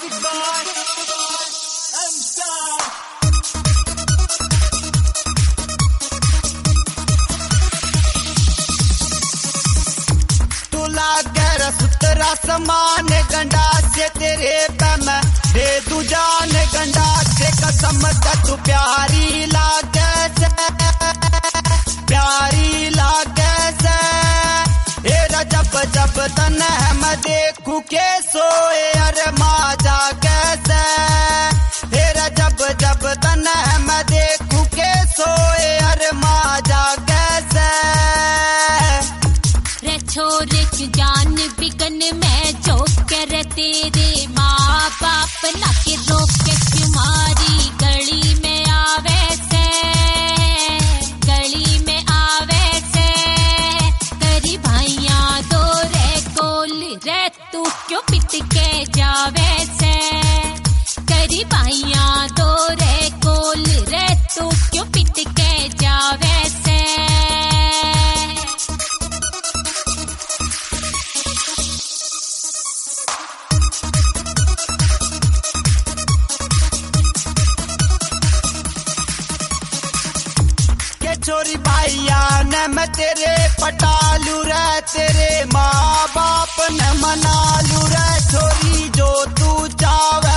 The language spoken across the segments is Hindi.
सुतरा समान गंडा से तेरे पे मैं दे दू जान गंडा से कसम तू प्यारी लागे से जब जब तन है मैं देखू के सोए अरे माजा कैसे हेरा जब जब तन है मैं देखू के सोए अरे माजा कैसे रे छोरे की जान बिकन में जो कर तेरे माँ बाप ना के रोके तुम्हारी गली में आवे से तेरी भाइयाँ दो रे कोल रे तू क्यों पिट के जावे से तेरी भाइयाँ दो रे कोल रे तू क्यों पिट के जावे से छोरी भाइया ने मैं तेरे पटालू रे तेरे माँ बाप ने मनालू रे छोरी जो तू चावे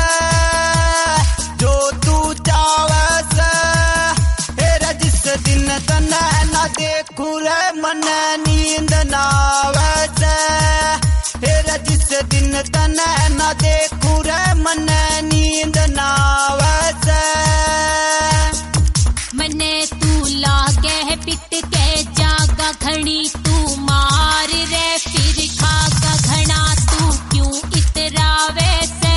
से हेरा जिस दिन तने ना देखू रे मन नींद ना आवे से हेरा जिस दिन तने ना देखू रे मन नींद ना आवे से मने तू लागे है पिट के जागा घड़ी तू मार रे फिर खागा घना तू क्यों इतरावे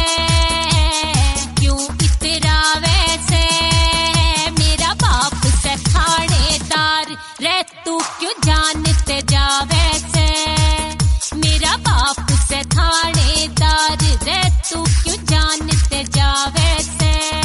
से मेरा बाप से थानेदार रे तू क्यों जानते जावे से मेरा बाप से थानेदार रे तू क्यों जानते जावे से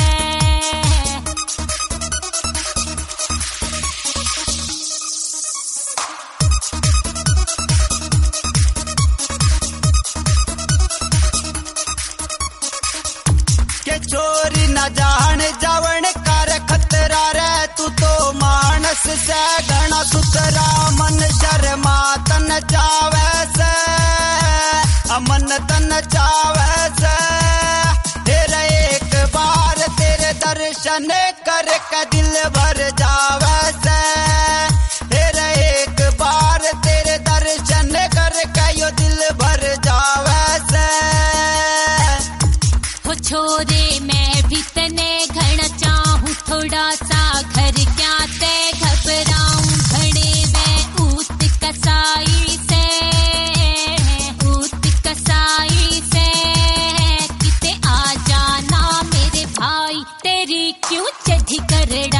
चोरी न जान जावण कर खतरा रे तू तो मानस से घना सुतरा मन शर्मा तन चावे से अमन तन चावे से तेरा एक बार तेरे दर्शन कर के दिल भर जावे से तेरा एक बार तेरे दर्शन कर के यो दिल भर जावे से छोरे मैं भी तने घना चाहूँ थोड़ा सा घर क्या ते घबराऊं घड़े में ऊत कसाई से किते आ जाना मेरे भाई तेरी क्यों चढ़ी कर